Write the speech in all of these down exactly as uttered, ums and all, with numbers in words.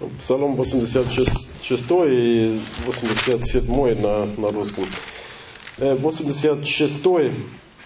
Псалом восемьдесят шестой и восемьдесят седьмой на, на русском. восемьдесят шестой,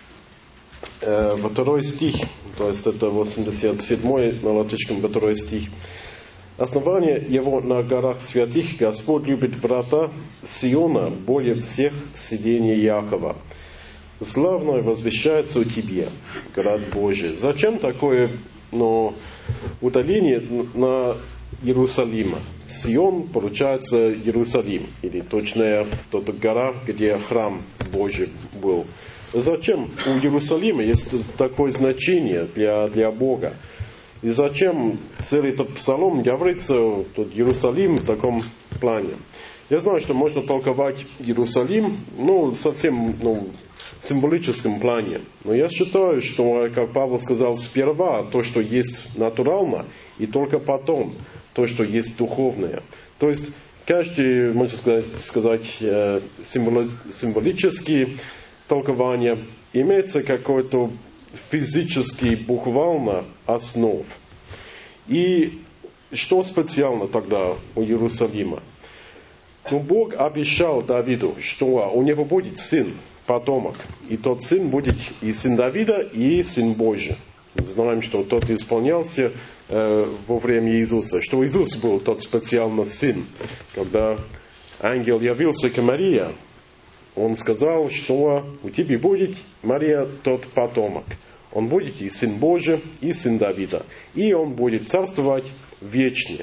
второй стих, то есть это восемьдесят седьмой на латышском второй стих. Основание его на горах святых, Господь любит врата Сиона более всех сидений Якова. Славно возвещается у тебе, град Божий. Зачем такое ну, удаление на Иерусалима? Сион, получается, Иерусалим, или точнее, тот гора, где храм Божий был. Зачем у Иерусалима есть такое значение для, для Бога? И зачем целый этот псалом говорится, тот Иерусалим в таком плане? Я знаю, что можно толковать Иерусалим, ну, совсем, ну, в символическом плане. Но я считаю, что, как Павел сказал, сперва то, что есть натурально, и только потом то, что есть духовное. То есть, каждый, можно сказать, сказать символические толкования имеется какой-то физический, буквально основ. И что специально тогда у Иерусалима? Ну, Бог обещал Давиду, что у него будет сын, потомок. И тот сын будет и сын Давида, и сын Божий. Знаем, что тот исполнялся э, во время Иисуса. Что Иисус был тот специальный сын. Когда ангел явился к Марии, он сказал, что у тебя будет, Мария, тот потомок. Он будет и сын Божий, и сын Давида. И он будет царствовать вечно.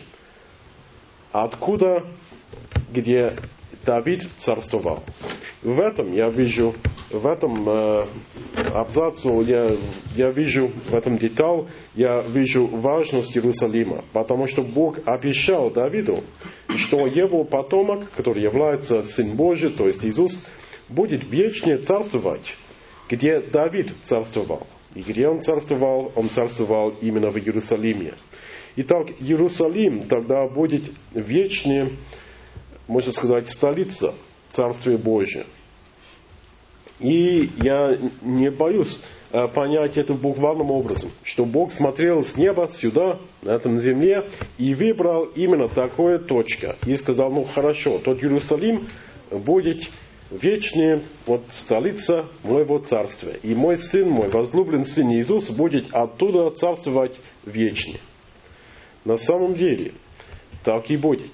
Откуда, где Давид царствовал? В этом я вижу, в этом э, абзаце, я, я вижу, в этом деталь, я вижу важность Иерусалима. Потому что Бог обещал Давиду, что его потомок, который является сын Божий, то есть Иисус, будет вечно царствовать, где Давид царствовал. И где он царствовал? Он царствовал именно в Иерусалиме. Итак, Иерусалим тогда будет вечная, можно сказать, столица Царствия Божия. И я не боюсь понять это буквальным образом, что Бог смотрел с неба сюда, на этом земле, и выбрал именно такое точка. И сказал, ну хорошо, тот Иерусалим будет вечная вот, столица моего царствия. И мой сын, мой возлюбленный сын Иисус будет оттуда царствовать вечно. На самом деле, так и будет.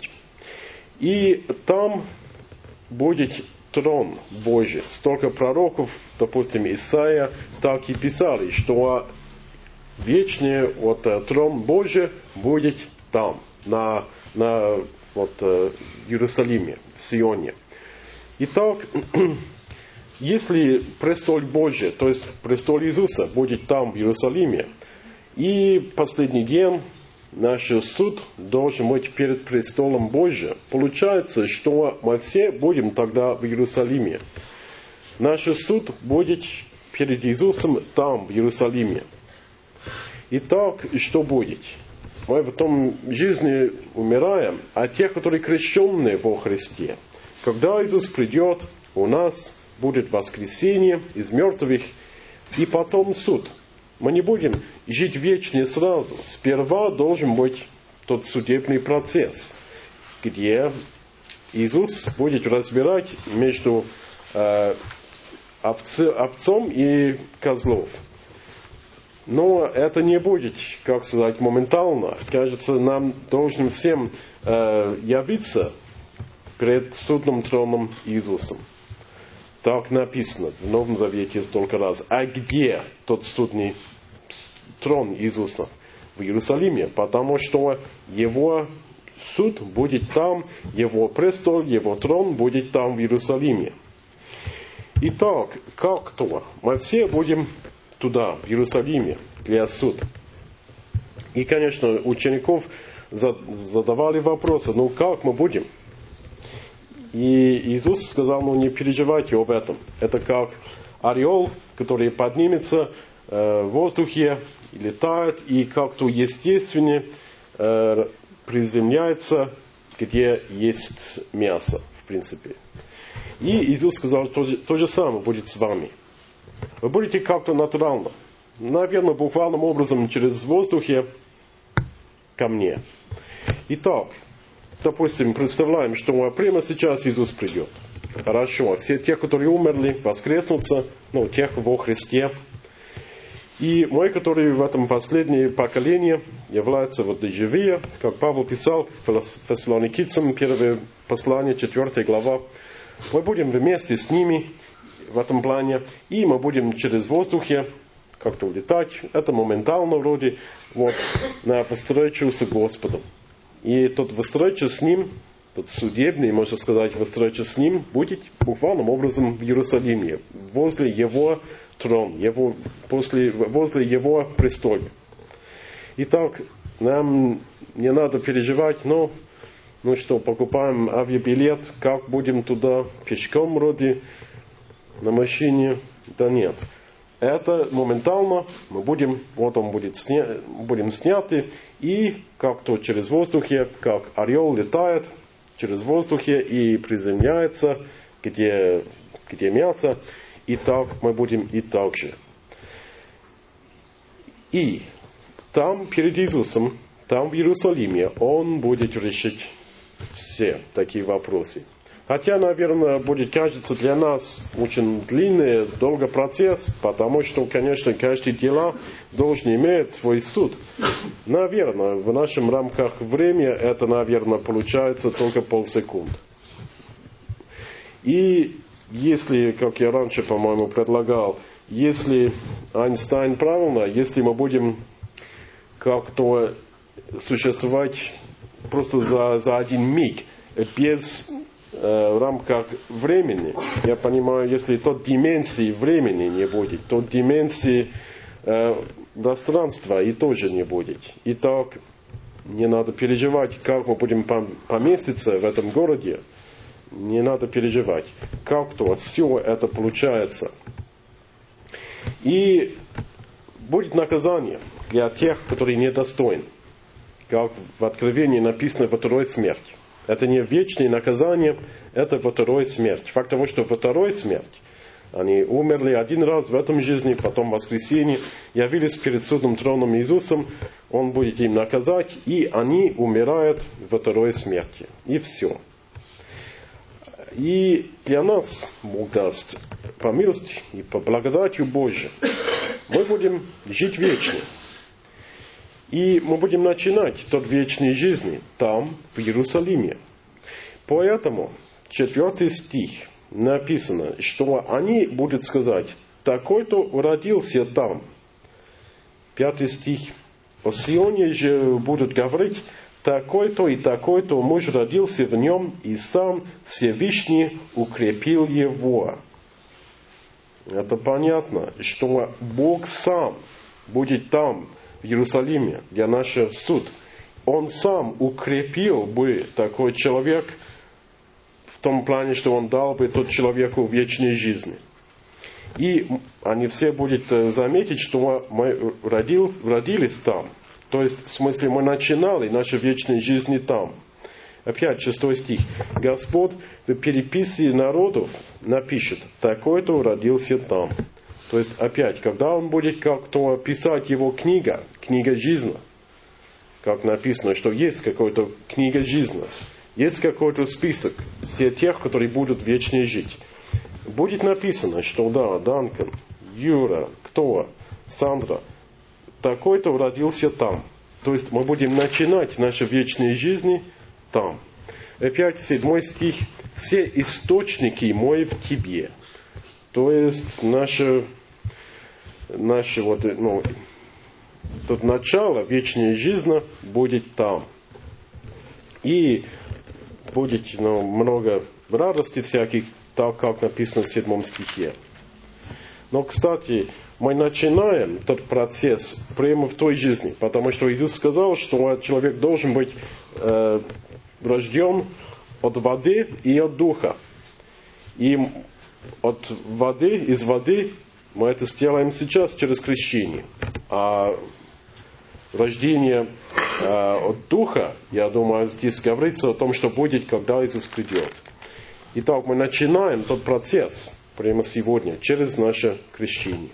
И там будет трон Божий. Столько пророков, допустим, Исаия, так и писали, что вечный вот, трон Божий будет там, на, на вот, Иерусалиме, в Сионе. Итак, если престол Божий, то есть престол Иисуса, будет там, в Иерусалиме, и последний день наш суд должен быть перед престолом Божьим, получается, что мы все будем тогда в Иерусалиме. Наш суд будет перед Иисусом там, в Иерусалиме. Итак, что будет? Мы в том жизни умираем, а те, которые крещенные во Христе, когда Иисус придет, у нас будет воскресение из мертвых и потом суд. Мы не будем жить вечно сразу. Сперва должен быть тот судебный процесс, где Иисус будет разбирать между э, овце, овцом и козлов. Но это не будет, как сказать, моментально. Кажется, нам должен всем э, явиться пред судным троном Иисусом. Так написано в Новом Завете столько раз. А где тот судный трон Иисуса? В Иерусалиме. Потому что его суд будет там, его престол, его трон будет там, в Иерусалиме. Итак, как то? Мы все будем туда, в Иерусалиме, для суда. И, конечно, учеников задавали вопросы, ну как мы будем? И Иисус сказал, ну не переживайте об этом. Это как орел, который поднимется э, в воздухе, и летает, и как-то естественно э, приземляется, где есть мясо, в принципе. И Иисус сказал, то, то же самое будет с вами. Вы будете как-то натурально. Наверное, буквальным образом через воздухе ко мне. Итак, допустим, представляем, что прямо сейчас Иисус придет. Хорошо, все те, которые умерли, воскреснутся, ну, тех во Христе. И мы, которые в этом последнее поколение являются вот живые, как Павел писал Фессалоникийцам, первое послание, четвертая глава, мы будем вместе с ними в этом плане, и мы будем через воздухе как-то улетать. Это моментально вроде, вот, на встречу с Господом. И тот встреча с Ним, тот судебный, можно сказать, встреча с Ним будет буквальным образом в Иерусалиме, возле Его трона, его, после, возле Его престола. Итак, нам не надо переживать, но, ну что, покупаем авиабилет, как будем туда, пешком вроде, на машине? Да нет. Это моментально, мы будем, вот он будет сня, будем сняты, и как-то через воздухе, как орел летает через воздухе и приземляется, где, где мясо, и так мы будем и так же. И там перед Иисусом, там в Иерусалиме, Он будет решить все такие вопросы. Хотя, наверное, будет кажется для нас очень длинный, долгий процесс, потому что, конечно, каждый дело должен иметь свой суд. Наверное, в нашем рамках времени это, наверное, получается только полсекунды. И если, как я раньше, по-моему, предлагал, если Эйнштейн правильно, если мы будем как-то существовать просто за, за один миг, без в рамках времени, я понимаю, если тот дименсии времени не будет, то дименсии э, пространства и тоже не будет. Итак, не надо переживать, как мы будем поместиться в этом городе. Не надо переживать. Как-то все это получается. И будет наказание для тех, которые недостойны. Как в Откровении написано: второй смерть. Это не вечное наказание, это второй смерть. Факт того, что второй смерть, они умерли один раз в этом жизни, потом в воскресенье, явились перед судным троном Иисусом, Он будет им наказать, и они умирают во второй смерти. И все. И для нас Бог даст по милости и по благодатью Божьей. Мы будем жить вечно. И мы будем начинать тот вечной жизни там, в Иерусалиме. Поэтому четвертый стих написано, что они будут сказать: такой-то родился там. Пятый стих. О Сионе же будут говорить: такой-то и такой-то муж родился в нем, и сам Всевышний укрепил его. Это понятно, что Бог сам будет там, в Иерусалиме, для нашего суд. Он сам укрепил бы такой человек в том плане, что он дал бы тот человеку вечной жизни. И они все будут заметить, что мы родил, родились там. То есть, в смысле, мы начинали нашу вечную жизнь там. Опять шестой стих. Господь в переписи народов напишет: такой-то родился там. То есть, опять, когда он будет как-то писать его книга, книга жизни, как написано, что есть какая-то книга жизни, есть какой-то список всех тех, которые будут вечно жить. Будет написано, что да, Данкан, Юра, кто, Сандра, такой-то родился там. То есть, мы будем начинать наши вечные жизни там. Опять седьмой стих. Все источники мои в тебе. То есть, наше, наше вот, ну, тут начало вечной жизни будет там. И будет, ну, много радости всяких, так как написано в седьмом стихе. Но, кстати, мы начинаем тот процесс прямо в той жизни, потому что Иисус сказал, что человек должен быть э, рожден от воды и от духа. И от воды, из воды мы это сделаем сейчас через крещение. А рождение э, от духа, я думаю, здесь говорится о том, что будет, когда Иисус придет. Итак, мы начинаем тот процесс прямо сегодня, через наше крещение.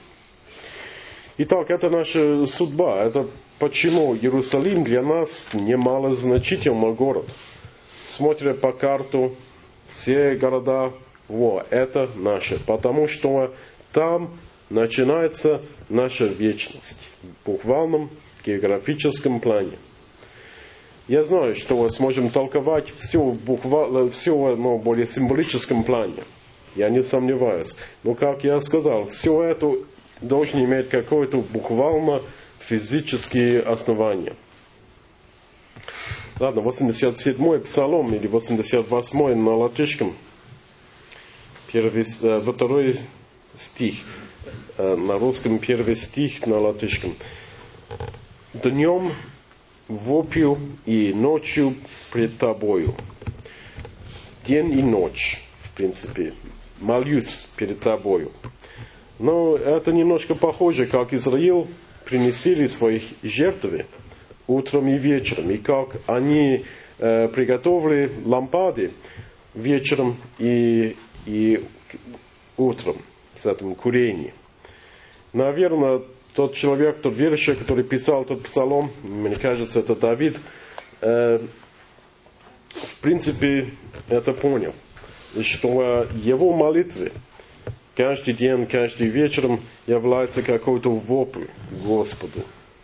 Итак, это наша судьба. Это почему Иерусалим для нас немалозначительный город. смотря по карту, все города, во, это наши. Потому что там начинается наша вечность. В буквальном географическом плане. Я знаю, что мы сможем толковать все в буквально, все в ну, более символическом плане. Я не сомневаюсь. Но, как я сказал, все это должно иметь какое-то буквально физические основания. Ладно, восемьдесят седьмой псалом или восемьдесят восьмой на латышском. Первый, второй стих. На русском первый стих, на латышском. Днем вопью и ночью пред тобою. День и ночь, в принципе. Молюсь перед тобою. Но это немножко похоже, как Израиль принесли свои жертвы утром и вечером. И как они э, приготовили лампады вечером и, и утром с этим курением. Наверное, тот человек, тот верующий, который писал этот псалом, мне кажется, это Давид, э, в принципе, это понял. Что его молитвы каждый день, каждый вечером являются какой-то вопль Господу.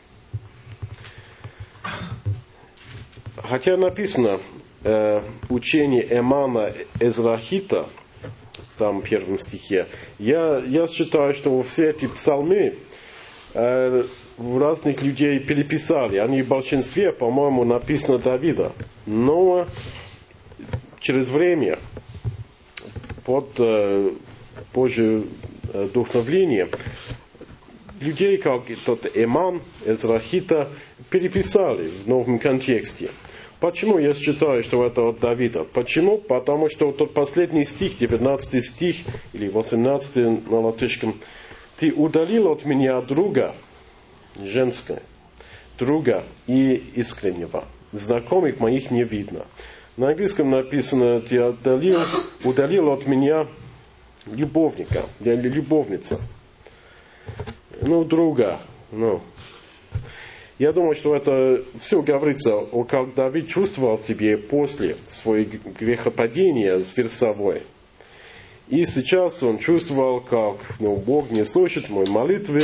Хотя написано э, учение Эмана Эзрахита, там в первом стихе, я, я считаю, что все эти псалмы э, разных людей переписали. Они в большинстве, по-моему, написано Давида. Но через время, под э, Божье э, вдохновление, людей, как тот Эман Эзрахита, переписали в новом контексте. Почему я считаю, что это от Давида? Почему? Потому что тот последний стих, девятнадцатый стих, или восемнадцатый на латышском, «Ты удалил от меня друга», женское, друга и искреннего. Знакомых моих не видно. На английском написано, «Ты удалил, удалил от меня любовника», или любовница. Ну, друга, ну. Я думаю, что это все говорится о как Давид чувствовал себя после своего грехопадения с Версавой. И сейчас он чувствовал, как ну, Бог не слышит мои молитвы.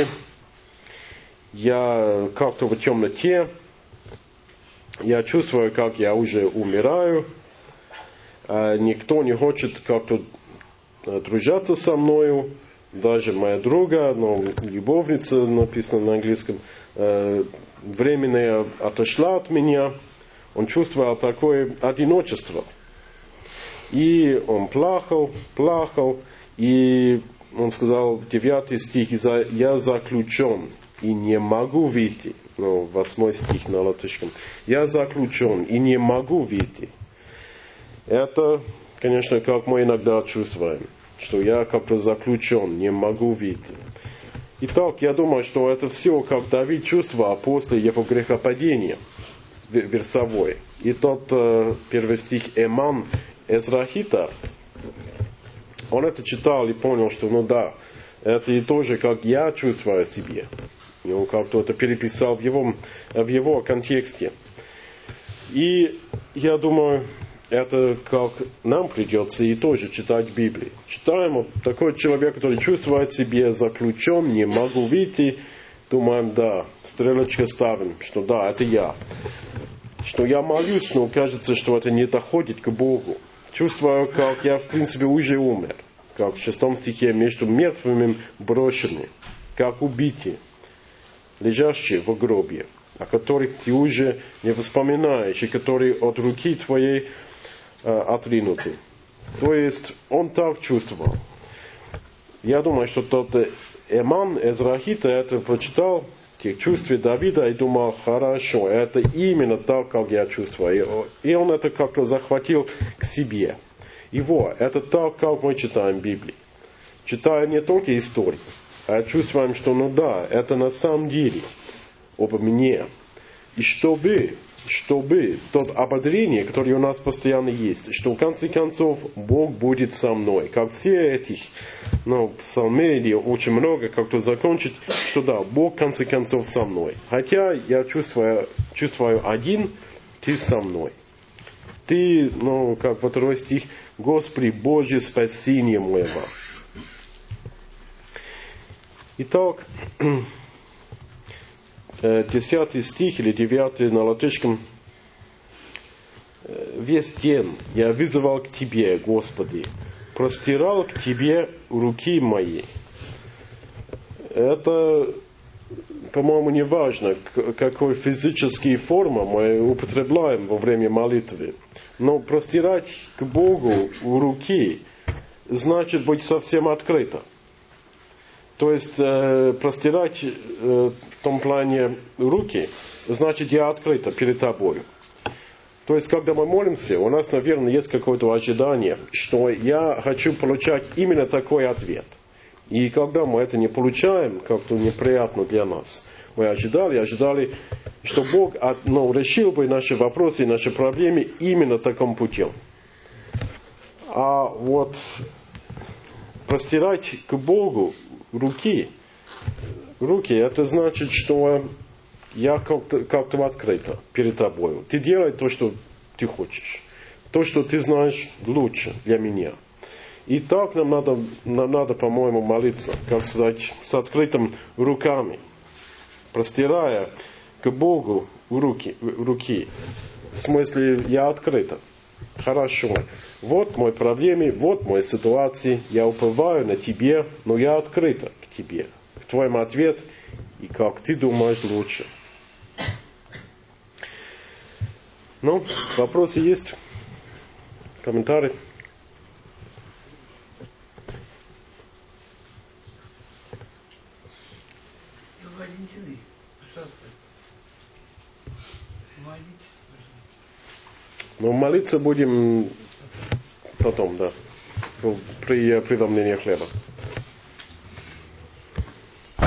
Я как-то в темноте. Я чувствую, как я уже умираю. Никто не хочет как-то дружаться со мною. Даже моя друга, ну, любовница, написано на английском, э, временно отошла от меня. Он чувствовал такое одиночество. И он плакал, плакал, и он сказал, девятый стих, «Я заключен и не могу выйти». Ну, восьмой стих на латышском. «Я заключен и не могу выйти». Это, конечно, как мы иногда чувствуем, что я как-то заключен, не могу выйти. Итак, я думаю, что это все, как Давид чувствовал после его грехопадения Версавой. И тот э, первый стих Эман Эзрахита, он это читал и понял, что ну да, это и тоже, как я чувствую себе. И он как-то это переписал в его, в его контексте. И я думаю, это как нам придется и тоже читать Библию. Читаем, вот такой человек, который чувствует себя заключен, не могу выйти, думаем, да, стрелочка ставим, что да, это я. Что я молюсь, но кажется, что это не доходит к Богу. Чувствую, как я, в принципе, уже умер. Как в шестом стихе, между мертвыми брошены, как убитые, лежащие в гробе, о которых ты уже не вспоминаешь, и которые от руки твоей отринуты. То есть он так чувствовал. Я думаю, что тот Эман Эзрахита это прочитал, тех чувств Давида, и думал, хорошо, это именно так, как я чувствую. И он это как-то захватил к себе. Его, это так, как мы читаем Библию. Читая не только историю, а чувствуем, что ну да, это на самом деле обо мне. И чтобы чтобы тот ободрение, которое у нас постоянно есть, что в конце концов Бог будет со мной. Как все этих, ну, псалмы или очень много, как-то закончить, что да, Бог в конце концов со мной. Хотя я чувствую, чувствую один, ты со мной. Ты, ну, как во второй стих, Господи Божье спасение моего. Итак, десятый стих или девятый на латышском. Весь день я вызывал к Тебе, Господи, простирал к Тебе руки мои. Это, по-моему, не важно, какой физической формы мы употребляем во время молитвы. Но простирать к Богу руки значит быть совсем открыто. То есть э, простирать э, в том плане руки значит я открыто перед Тобою. То есть, когда мы молимся, у нас, наверное, есть какое-то ожидание, что я хочу получать именно такой ответ. И когда мы это не получаем, как-то неприятно для нас. Мы ожидали, ожидали, что Бог ну, решил бы наши вопросы и наши проблемы именно таким путем. А вот простирать к Богу руки, руки, это значит, что я как-то, как-то открыто перед тобою. Ты делай то, что ты хочешь. То, что ты знаешь лучше для меня. И так нам надо, нам надо, по-моему, молиться, как сказать, с открытыми руками. Простирая к Богу руки, руки. В смысле, я открыто. Хорошо. Вот мои проблемы, вот мои ситуации. Я уповаю на Тебе, но я открыто к Тебе. К Твоему ответу. И как ты думаешь лучше. Ну, вопросы есть? Комментарии? Валентины, пожалуйста, молитесь, пожалуйста. Ну, молиться будем потом, да, при преломлении хлеба.